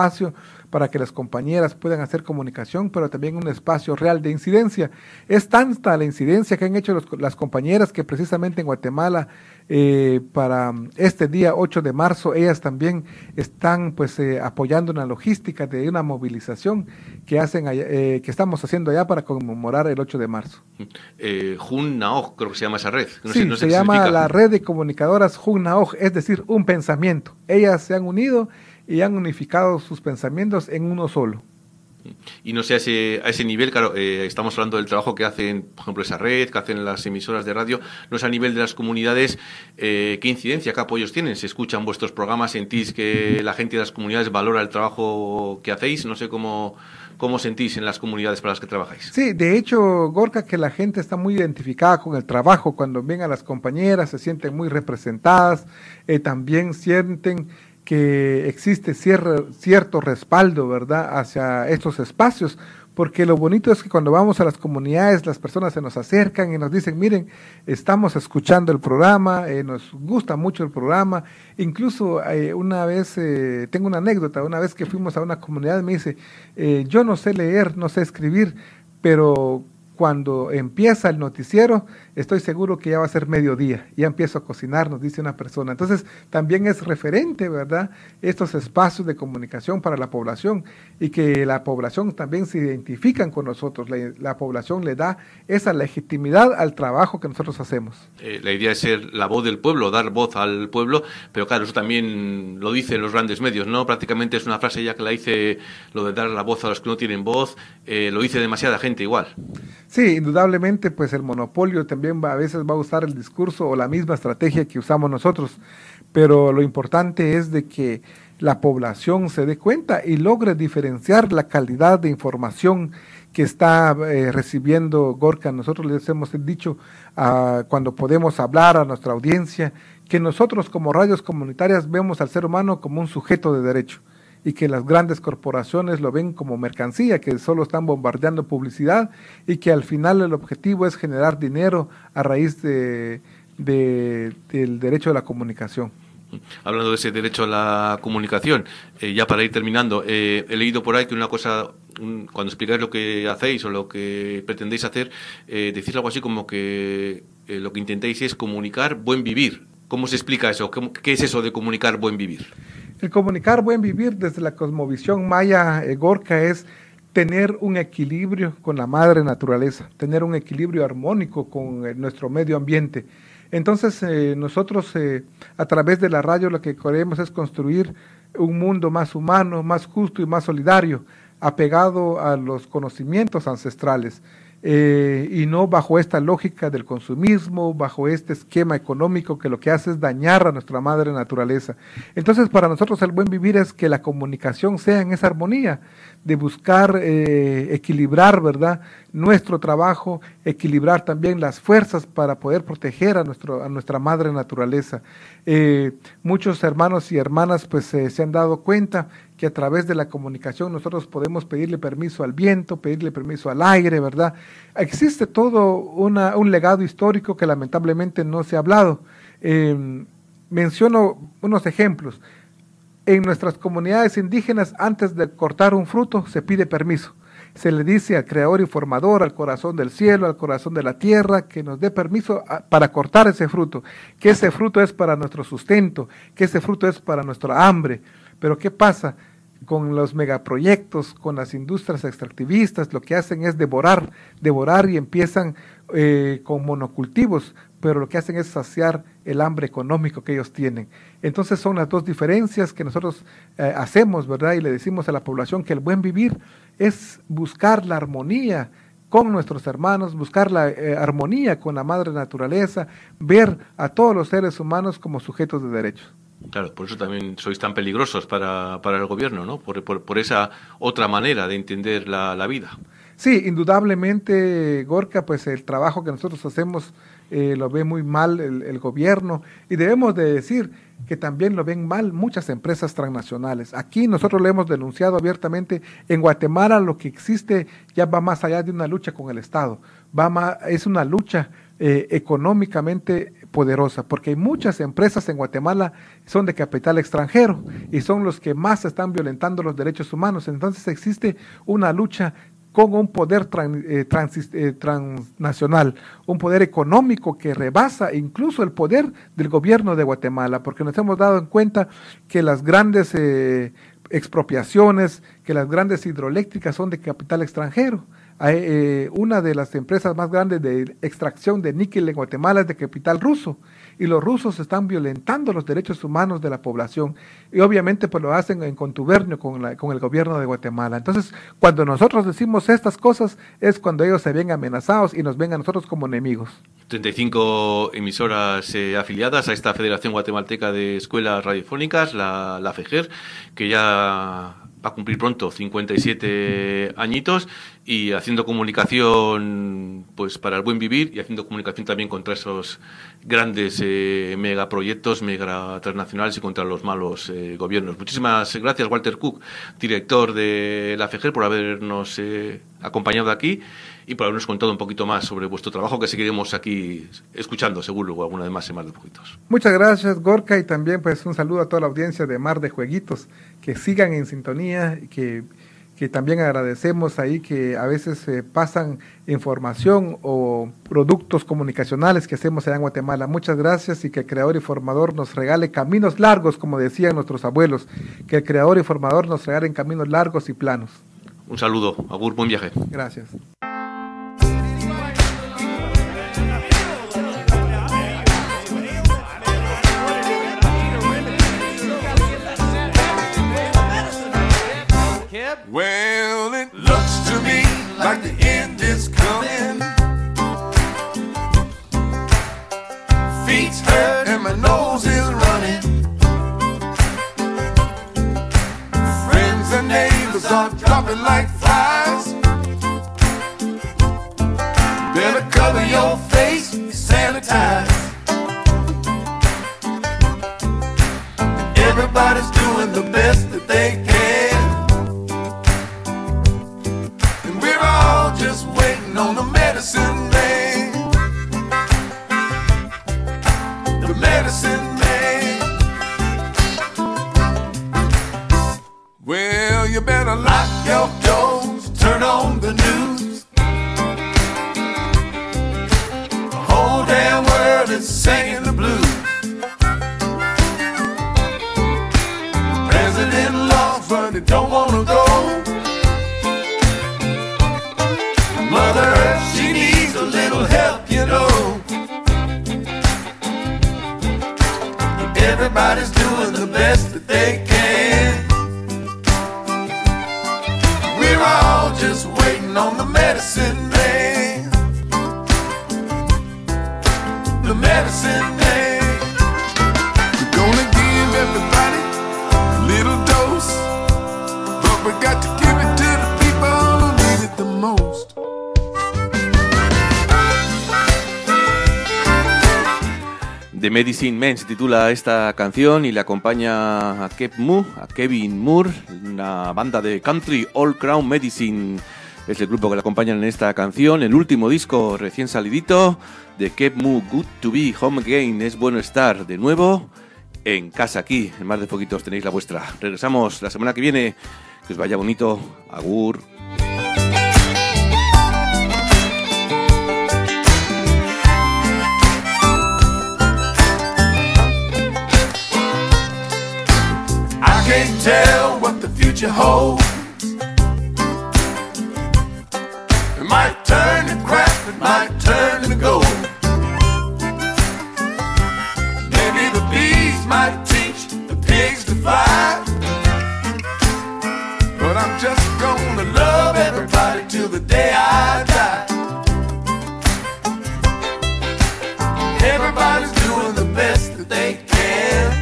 espacio para que las compañeras puedan hacer comunicación, pero también un espacio real de incidencia. Es tanta la incidencia que han hecho los, las compañeras que precisamente en Guatemala, eh, para este día ocho de marzo, ellas también están pues eh, apoyando una logística de una movilización que hacen allá, eh, que estamos haciendo allá para conmemorar el ocho de marzo. Eh, Jun Naoj, creo que se llama esa red. No sí, sé, no sé se qué llama significa. la red de comunicadoras Jun Naoj, es decir, un pensamiento. Ellas se han unido y han unificado sus pensamientos en uno solo. Y no sé, a ese, a ese nivel, claro, eh, estamos hablando del trabajo que hacen, por ejemplo, esa red, que hacen las emisoras de radio, no sé a nivel de las comunidades, eh, ¿qué incidencia, qué apoyos tienen? ¿Se escuchan vuestros programas? ¿Sentís que la gente de las comunidades valora el trabajo que hacéis? No sé cómo, cómo sentís en las comunidades para las que trabajáis. Sí, de hecho, Gorka, que la gente está muy identificada con el trabajo, cuando ven a las compañeras se sienten muy representadas, eh, también sienten que existe cierre, cierto respaldo, ¿verdad?, hacia estos espacios, porque lo bonito es que cuando vamos a las comunidades, las personas se nos acercan y nos dicen, miren, estamos escuchando el programa, eh, nos gusta mucho el programa. Incluso eh, una vez, eh, tengo una anécdota, una vez que fuimos a una comunidad me dice, eh, yo no sé leer, no sé escribir, pero cuando empieza el noticiero, estoy seguro que ya va a ser mediodía, ya empiezo a cocinar, nos dice una persona. Entonces, también es referente, ¿verdad?, estos espacios de comunicación para la población, y que la población también se identifican con nosotros, la, la población le da esa legitimidad al trabajo que nosotros hacemos. Eh, la idea es ser la voz del pueblo, dar voz al pueblo, pero claro, eso también lo dicen los grandes medios, ¿no? Prácticamente es una frase ya que la dice, lo de dar la voz a los que no tienen voz, eh, lo dice demasiada gente igual. Sí, indudablemente, pues el monopolio también va, a veces va a usar el discurso o la misma estrategia que usamos nosotros, pero lo importante es de que la población se dé cuenta y logre diferenciar la calidad de información que está eh, recibiendo Gorka. Nosotros les hemos dicho uh, cuando podemos hablar a nuestra audiencia que nosotros como radios comunitarias vemos al ser humano como un sujeto de derecho, y que las grandes corporaciones lo ven como mercancía, que solo están bombardeando publicidad, y que al final el objetivo es generar dinero a raíz de, de, del derecho a la comunicación. Hablando de ese derecho a la comunicación, eh, ya para ir terminando, eh, he leído por ahí que una cosa, un, cuando explicáis lo que hacéis o lo que pretendéis hacer, eh, decís algo así como que eh, lo que intentáis es comunicar buen vivir. ¿Cómo se explica eso? ¿Qué, qué es eso de comunicar buen vivir? El comunicar buen vivir desde la cosmovisión maya, eh, Gorka, es tener un equilibrio con la madre naturaleza, tener un equilibrio armónico con eh, nuestro medio ambiente. Entonces eh, nosotros eh, a través de la radio lo que queremos es construir un mundo más humano, más justo y más solidario, apegado a los conocimientos ancestrales. Eh, y no bajo esta lógica del consumismo, bajo este esquema económico que lo que hace es dañar a nuestra madre naturaleza. Entonces, para nosotros el buen vivir es que la comunicación sea en esa armonía, de buscar eh, equilibrar, ¿verdad?, nuestro trabajo, equilibrar también las fuerzas para poder proteger a, nuestro, a nuestra madre naturaleza. Eh, muchos hermanos y hermanas pues eh, se han dado cuenta que a través de la comunicación nosotros podemos pedirle permiso al viento, pedirle permiso al aire, ¿verdad? Existe todo una, un legado histórico que lamentablemente no se ha hablado. Eh, menciono unos ejemplos. En nuestras comunidades indígenas, antes de cortar un fruto, se pide permiso. Se le dice al creador y formador, al corazón del cielo, al corazón de la tierra, que nos dé permiso a, para cortar ese fruto, que ese fruto es para nuestro sustento, que ese fruto es para nuestra hambre. Pero ¿qué pasa? Con los megaproyectos, con las industrias extractivistas, lo que hacen es devorar, devorar y empiezan eh, con monocultivos, pero lo que hacen es saciar el hambre económico que ellos tienen. Entonces son las dos diferencias que nosotros eh, hacemos, ¿verdad? Y le decimos a la población que el buen vivir es buscar la armonía con nuestros hermanos, buscar la eh, armonía con la madre naturaleza, ver a todos los seres humanos como sujetos de derechos. Claro, por eso también sois tan peligrosos para, para el gobierno, ¿no? Por, por, por esa otra manera de entender la, la vida. Sí, indudablemente, Gorka, pues el trabajo que nosotros hacemos eh, lo ve muy mal el, el gobierno, y debemos de decir que también lo ven mal muchas empresas transnacionales. Aquí nosotros lo hemos denunciado abiertamente. En Guatemala lo que existe ya va más allá de una lucha con el Estado, va más, es una lucha eh, económicamente poderosa, porque hay muchas empresas en Guatemala son de capital extranjero y son los que más están violentando los derechos humanos. Entonces existe una lucha con un poder tran, eh, trans, eh, transnacional, un poder económico que rebasa incluso el poder del gobierno de Guatemala, porque nos hemos dado en cuenta que las grandes eh, expropiaciones, que las grandes hidroeléctricas son de capital extranjero. Hay, eh, una de las empresas más grandes de extracción de níquel en Guatemala es de capital ruso, y los rusos están violentando los derechos humanos de la población, y obviamente pues lo hacen en contubernio con, la, con el gobierno de Guatemala. Entonces, cuando nosotros decimos estas cosas, es cuando ellos se ven amenazados y nos ven a nosotros como enemigos. treinta y cinco emisoras eh, afiliadas a esta Federación Guatemalteca de Escuelas Radiofónicas, la, la FEGER, que ya va a cumplir pronto cincuenta y siete añitos, y haciendo comunicación pues para el buen vivir, y haciendo comunicación también contra esos grandes eh, megaproyectos, mega transnacionales, y contra los malos eh, gobiernos. Muchísimas gracias, Walter Cook, director de la FEGER, por habernos eh, acompañado aquí y por habernos contado un poquito más sobre vuestro trabajo, que seguiremos aquí escuchando seguro o alguna vez más en Mar de Jueguitos. Muchas gracias, Gorka, y también pues un saludo a toda la audiencia de Mar de Jueguitos, que sigan en sintonía, que, que también agradecemos ahí que a veces eh, pasan información o productos comunicacionales que hacemos allá en Guatemala. Muchas gracias, y que el Creador y Formador nos regale caminos largos, como decían nuestros abuelos, que el Creador y Formador nos regalen caminos largos y planos. Un saludo, agur, buen viaje. Gracias. Well, it looks to me like the end is coming. Feet's hurt and my nose is running. Friends and neighbors are dropping like flies. Better cover your face, sanitize. Everybody's doing the best that they can. Just waiting on the medicine man. The medicine man. Well, you better lock your doors, turn on the news. The whole damn world is singing the blues. President lost, but he don't wanna go. Mother Earth, she needs a little help, you know. Everybody's doing the best that they can. We're all just waiting on the medicine man. The medicine man. We're gonna give everybody a little dose, but we got to give it to the people who need it the most. The Medicine Man se titula esta canción, y le acompaña a Kev Moore, a Kevin Moore, una banda de country, All Crown Medicine. Es el grupo que le acompaña en esta canción. El último disco recién salidito de Kev Moore, Good to Be Home Again. Es bueno estar de nuevo en casa aquí. En Mar de Poquitos tenéis la vuestra. Regresamos la semana que viene. Que os vaya bonito. Agur. Can't tell what the future holds. It might turn to crap, it might turn to gold. Maybe the bees might teach the pigs to fly. But I'm just gonna love everybody till the day I die. Everybody's doing the best that they can.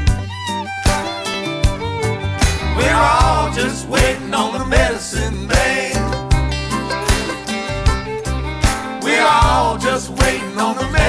We're all just waiting on the medicine man. We're all just waiting on the medicine man.